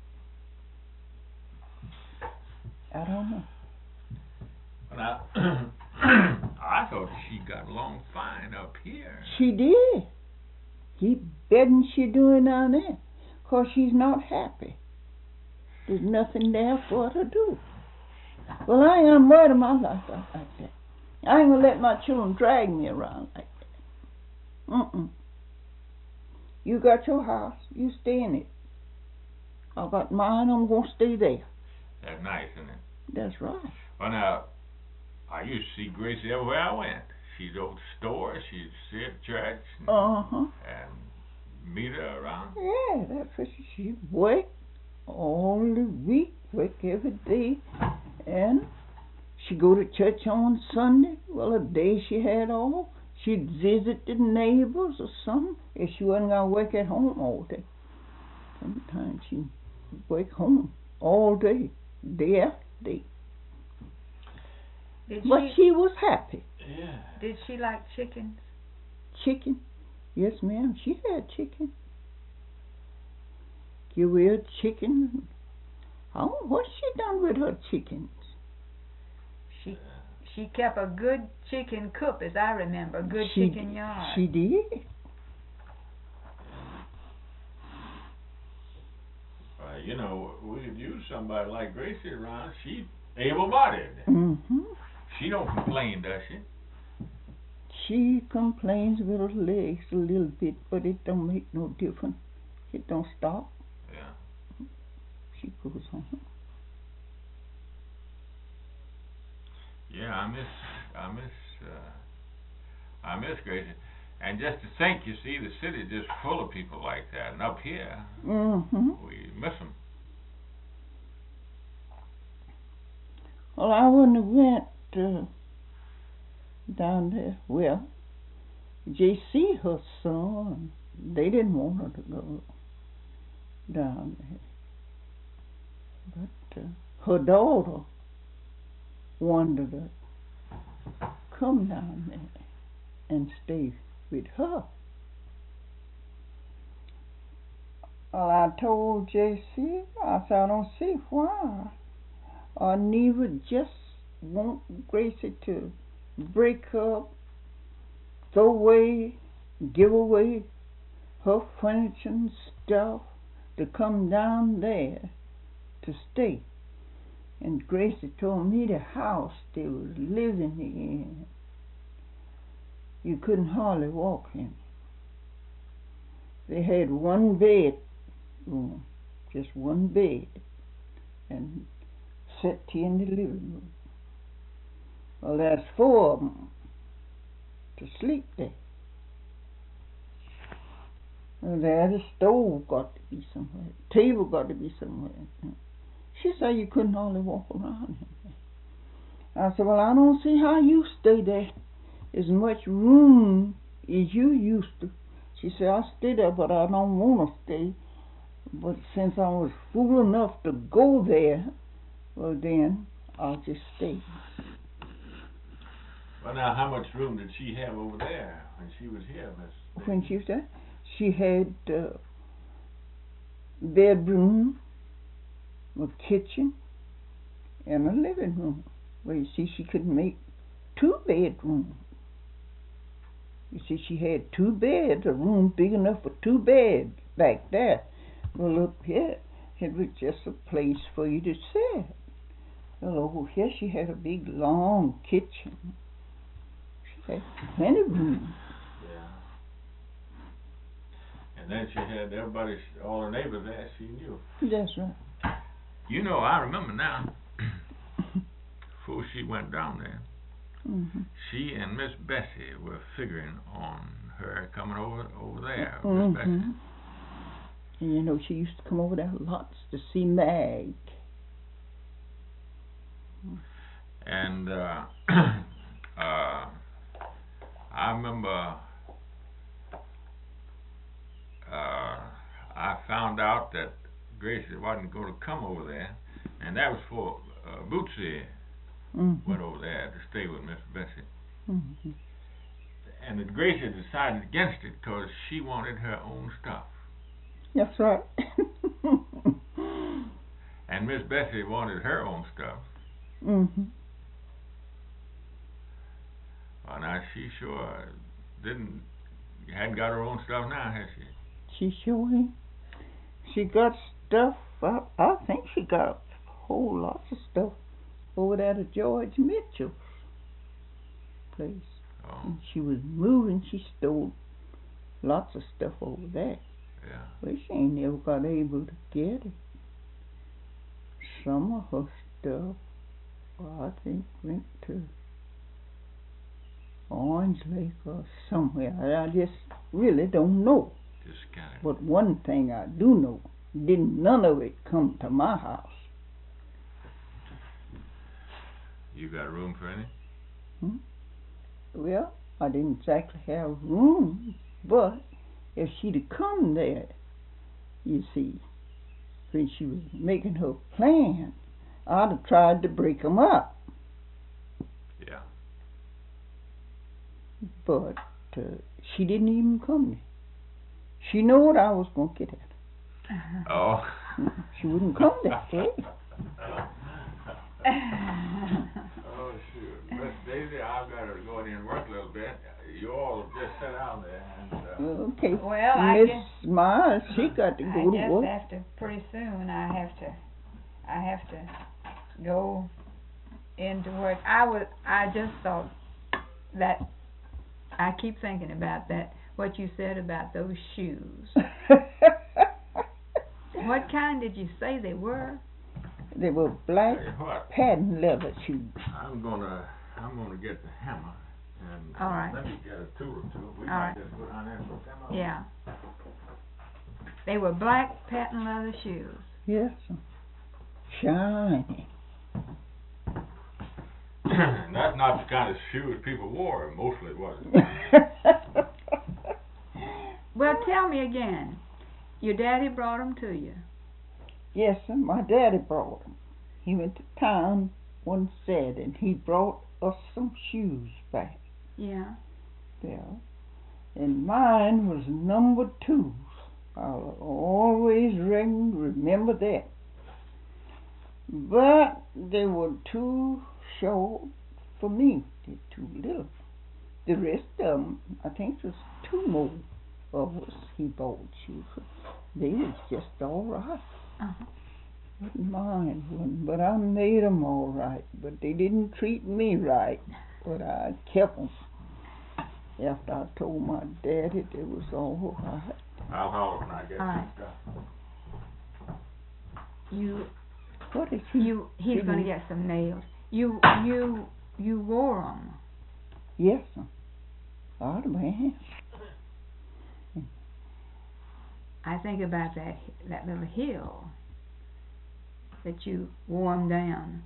I don't know. Now, I thought she got along fine up here. She did. Keep betting she doing down there. 'Cause she's not happy. There's nothing there for her to do. Well, I ain't gonna murder my life like that. I ain't gonna let my children drag me around like that. You got your house. You stay in it. I got mine. I'm gonna stay there. That's nice, isn't it? That's right. Well, now, I used to see Gracie everywhere I went. She'd go to the store, she'd sit at church, and meet her around. Yeah, that's what she work all the week, work every day, and she go to church on Sunday. Well, a day she had off, she'd visit the neighbors or something if she wasn't gonna work at home all day. Sometimes she'd work home all day, day after day. But she was happy. Yeah. Did she like chickens? Chicken? Yes, ma'am. She had chicken. Give her chicken. Oh, what's she done with her chickens? She kept a good chicken coop, as I remember, a good chicken yard. She did. You know, we could use somebody like Gracie around. She's able-bodied. Mm-hmm. She don't complain, does she? She complains with her legs a little bit, but it don't make no difference. It don't stop. Yeah. She goes on. Yeah, I miss Gracie. And just to think, you see, the city's just full of people like that. And up here, we miss them. Well, I wouldn't have went down there. Well, J.C., her son, they didn't want her to go down there. But her daughter wanted her to come down there and stay with her. Well, I told J.C., I said, I don't see why. Or neither just want Gracie to break up, throw away, give away her furniture and stuff to come down there to stay. And Gracie told me the house they was living in, you couldn't hardly walk in. They had one bedroom, just one bed, and sat here in the living room. Well, there's 4 of them to sleep there. And there's a stove got to be somewhere, table got to be somewhere. She said you couldn't hardly walk around here. I said, well, I don't see how you stay there as much room as you used to. She said, I stay there, but I don't want to stay. But since I was fool enough to go there, well, then I'll just stay. Well, now, how much room did she have over there when she was here, Miss? When she was there, she had a bedroom, a kitchen, and a living room. Well, you see, she could make 2 bedrooms. You see, she had 2 beds, a room big enough for 2 beds back there. Well, up here, it was just a place for you to sit. Well, over here, she had a big, long kitchen. She had plenty of room. Yeah. And then she had everybody, all her neighbors there she knew. That's right. You know, I remember now, before she went down there, she and Miss Bessie were figuring on her coming over there, Miss Bessie. And you know, she used to come over there lots to see Mag. And I remember I found out that Gracie wasn't going to come over there, and that was for Bootsy went over there to stay with Miss Bessie. And that Gracie decided against it because she wanted her own stuff. That's right. And Miss Bessie wanted her own stuff. Well, now she sure hadn't got her own stuff now, has she? She sure ain't. She got stuff. I think she got a whole lot of stuff over there at George Mitchell's place. Oh. And she was moving. She stole lots of stuff over there. Yeah. But she ain't never got able to get it. Some of her stuff, well, I think, went to Orange Lake or somewhere. I just really don't know. Just kind of. But one thing I do know, didn't none of it come to my house. You got room for any? Well, I didn't exactly have room, but if she'd have come there, you see, when she was making her plan, I'd have tried to break 'em up. Yeah. But she didn't even come there. She knew what I was going to get at. Oh. She wouldn't come that day. Oh, shoot. Miss Daisy, I've got to go in and work a little bit. You all just sit down there and... Okay. Well, I guess Miss Miles, she got to go to work. I have to, pretty soon, I have to go into work. I just thought that, I keep thinking about that, what you said about those shoes. What kind did you say they were? They were black Tell you what, patent leather shoes. I'm going to I'm gonna get the hammer and All right. let me get a tool or two. We All might right. just go down there and put them up. Yeah. They were black patent leather shoes. Yes, sir. Shiny. That's not the kind of shoes people wore, mostly, was it? Well, tell me again. Your daddy brought them to you. Yes, sir. My daddy brought them. He went to town one Saturday and he brought us some shoes back. Yeah. Yeah. And mine was number 2s. I'll always remember that. But they were too short for me. They're too little. The rest of them, I think it was 2 more of us he bought shoes. They was just all right. Uh-huh. But mine wasn't. But I made them all right. But they didn't treat me right. But I kept them. After I told my daddy they was all right. I'll holler when I get All right. some stuff. What is he? He's going to get some nails. You wore them. Yes, sir. Oh, man. I think about that little hill that you wore them down.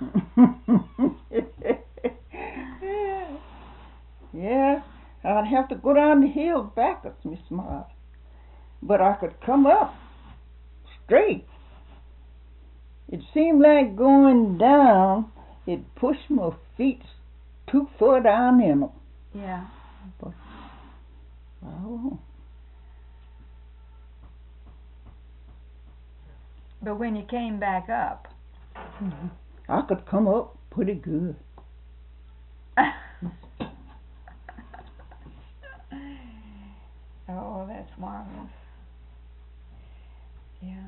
Yeah, I'd have to go down the hill backwards, Miss Martha. But I could come up straight. It seemed like going down, it pushed my feet too far down in them. Yeah. But, oh. But when you came back up, I could come up pretty good. Oh, that's marvelous. Yeah.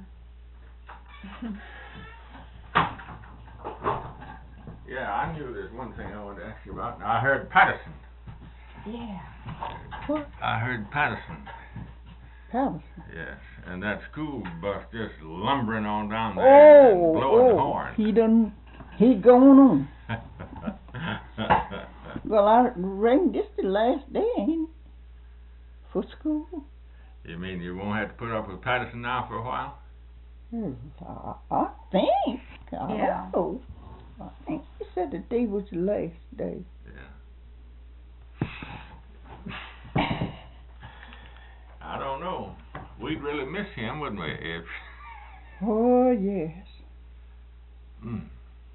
Yeah, I knew there's one thing I wanted to ask you about. Now, I heard Patterson. Yeah. What? I heard Patterson. Patterson? Yes, and that school bus just lumbering on down there and blowing horns. He going on. Well, I reckon this the last day, ain't it, for school? You mean you won't have to put up with Patterson now for a while? I think. I Yeah. don't know. I think he said the day was the last day. Yeah. I don't know. We'd really miss him, wouldn't we? If. Oh, yes. Mm.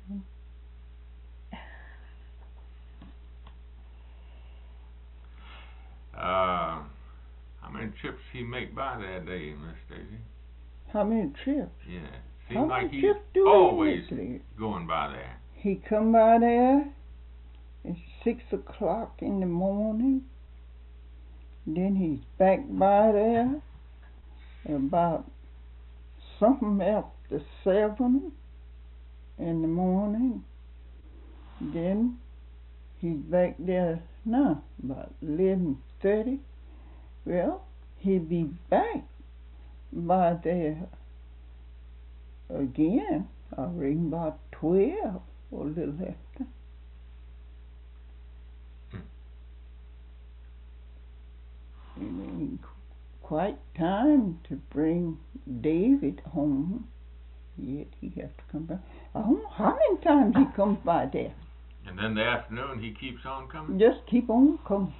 How many trips he make by that day, Miss Stacy? How many trips? Yeah. How Seems many like he's trips do always he make? going by there. He come by there at 6 o'clock in the morning. Then he's back by there about something after 7 in the morning. Then he's back there now about 11:30. Well, he'll be back by there again, I reckon about 12 or a little after. It ain't quite time to bring David home, yet he has to come back. I don't know how many times he comes by there. And then the afternoon he keeps on coming? Just keep on coming.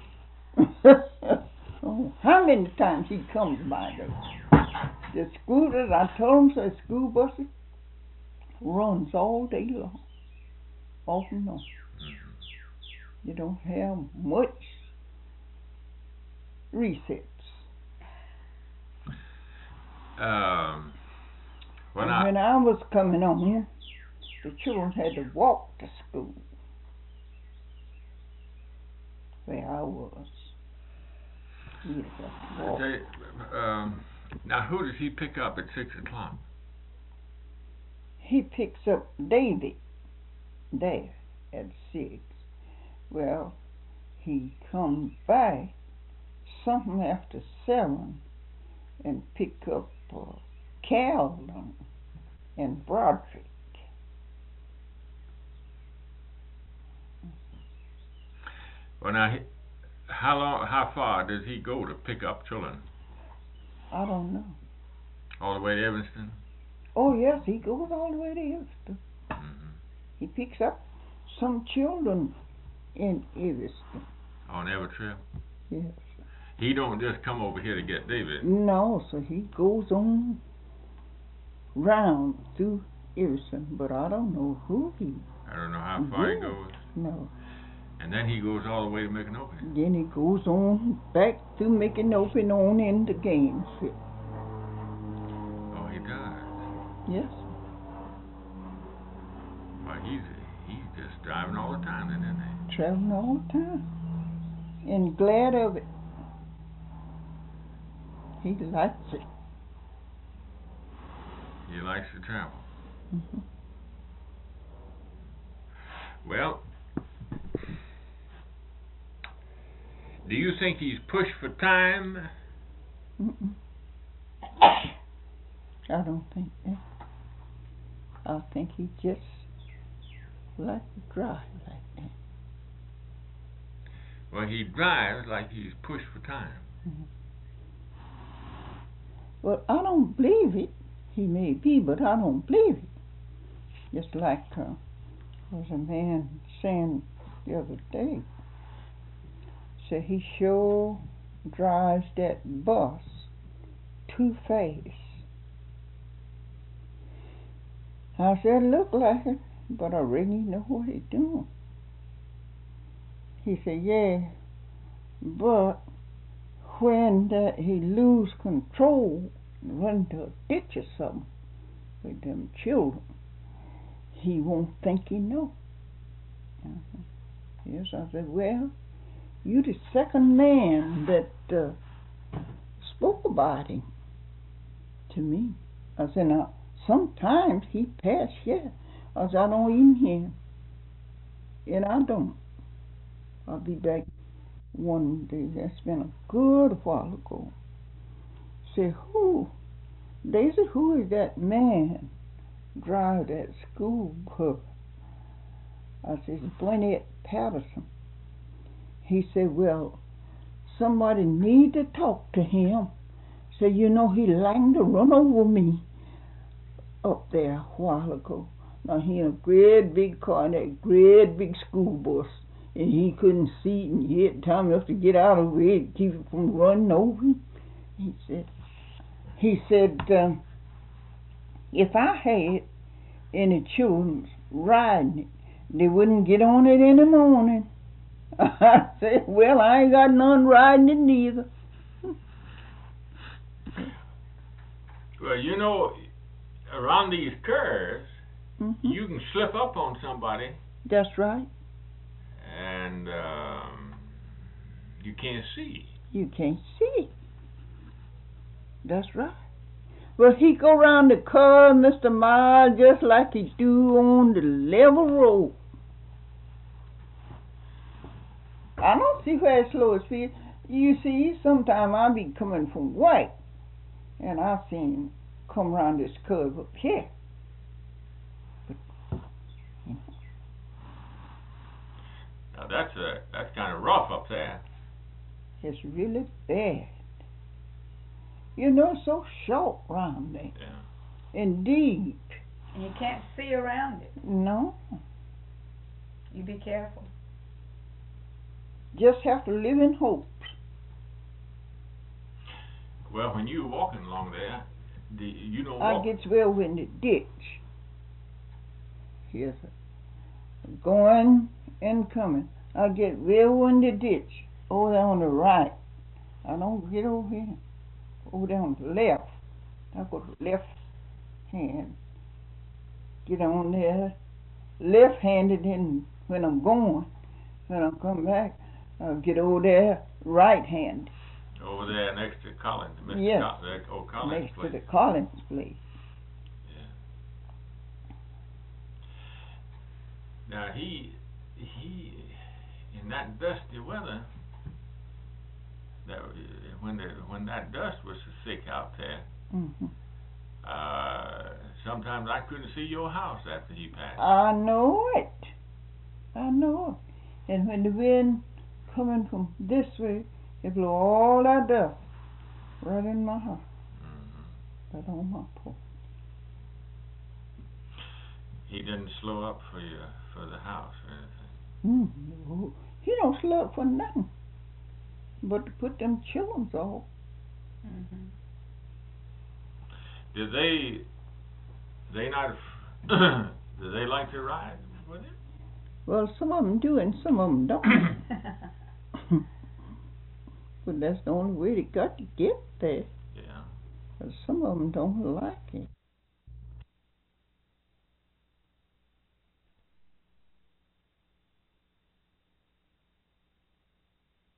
Oh, how many times he comes by there? The scooters, I told him, so the school buses runs all day long, off and on. You don't have much resets. When I was coming on, the children had to walk to school where I was. You'd have to walk. Now, who does he pick up at 6 o'clock? He picks up David there at 6. Well, he comes back something after 7 and pick up Calvin and Broderick. Well, now, how far does he go to pick up children? I don't know. All the way to Evanston? Oh, yes, he goes all the way to Evanston. Mm-hmm. He picks up some children in Evanston. On every trip? Yes. He don't just come over here to get David. No, so he goes on round through Evanston, but I don't know who he. I don't know how far he Yeah. goes. No. And then he goes all the way to Micanopy. Then he goes on back through Micanopy and on into Gainesville. Oh, he does. Yes. Well, he's just driving all the time then, isn't he? Traveling all the time. And glad of it. He likes it. He likes to travel. Mm-hmm. Well, do you think he's pushed for time? Mm-mm. I don't think that. I think he just like to drive like that. Well, he drives like he's pushed for time. Mm-hmm. Well, I don't believe it. He may be, but I don't believe it. Just like was a man saying the other day. Said he sure drives that bus too fast. I said, look like it, but I reckon he know what he's doing. He said, yeah, but when he lose control and run into a ditch or something with them children, he won't think he know. Yes, I said, well, you the second man that spoke about him to me. I said, now, sometimes he pass, yeah. I said, I don't even hear him. And I don't. I'll be back one day. That's been a good while ago. Say, Daisy, who is that man drive that school bus? I said, Blanette Patterson. He said, well, somebody need to talk to him. Said, you know, he like to run over me up there a while ago. Now, he in a great big car, in that great big school bus, and he couldn't see it, and he had time enough to get out of it to keep it from running over him. He said, if I had any children riding it, they wouldn't get on it in the morning. I said, well, I ain't got none riding it neither. Well, you know, around these curves, Mm-hmm. you can slip up on somebody. That's right. And you can't see. You can't see. That's right. Well, he go round the curve, Mr. Miles, just like he do on the level road. I don't see where it's slow speed. You see, sometime I be coming from White, and I seen him come round this curve up here. Now that's kind of rough up there. It's really bad. You know, it's so short round there. Yeah. Indeed. And you can't see around it. No. You be careful. Just have to live in hope. Well, when you walking along there, you don't I walk. gets well in the ditch. Yes, sir. Going and coming. I get real in the ditch. Over there on the right. I don't get over here. Over there on the left. I go to left hand. Get on there. Left-handed in when I'm going. When I come back, I'll get over there right-handed. Over there next to Collins, Mr. Yes. Collins Next place. to the Collins place. Yeah. Now he in that dusty weather, that when that dust was so thick out there, Mm-hmm. sometimes I couldn't see your house after he passed. I know it. I know it. And when the wind coming from this way, it blew all that dust right in my house, right on my porch. He didn't slow up for you, for the house or anything? No, he don't slow up for nothing but to put them chillums off. Mm-hmm. Did they not, do they like to ride with you? Well, some of them do and some of them don't. But that's the only way they got to get there. Yeah. But some of them don't like it.